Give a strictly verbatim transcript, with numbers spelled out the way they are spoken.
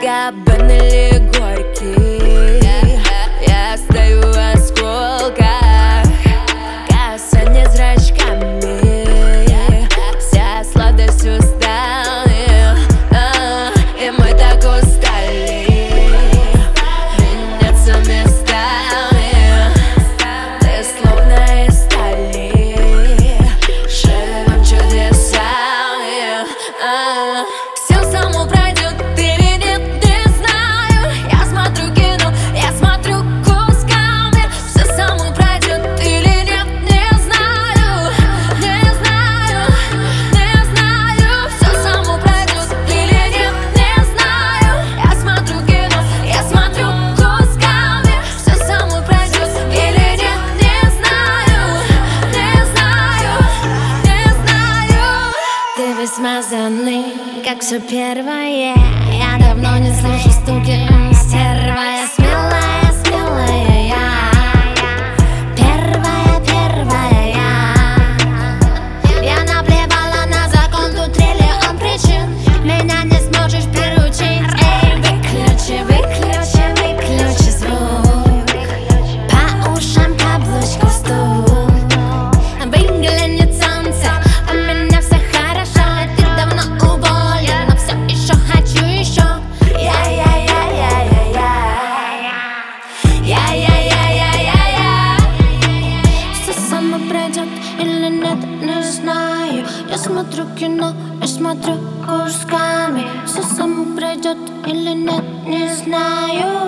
Габан или Горький, я стою в осколках, касание зрачками, вся сладость устали, а, и мы так устали меняться местами. Ты словно из стали, живем чудесами, а. Все само пройдет или нет, не знаю. Я смотрю кино, я смотрю кусками. Все само пройдет или нет, не знаю. Не знаю, не знаю. Все само пройдет или нет, не знаю. Я смотрю кино, я смотрю кусками. Все само пройдет или нет, не знаю. Не знаю, не знаю. Ты весь смазанный, как все первое. Я давно не слышу стуки, стерва. Я смелая, смелая я. Первая, первая я. Я наплевала на закон, тут триллион причин. Меня не сможешь приручить. Эй, выключи, выключи, выключи звук. По ушам каблучку стук. Выглянет солнце, у меня все хорошо. Ты давно уволен, но все еще хочу еще. Я-я-я-я-я-я. Я-я-я-я-я-я. Все само пройдет или нет, не знаю. Я смотрю кино, я смотрю кусками. Все само пройдет или нет, не знаю.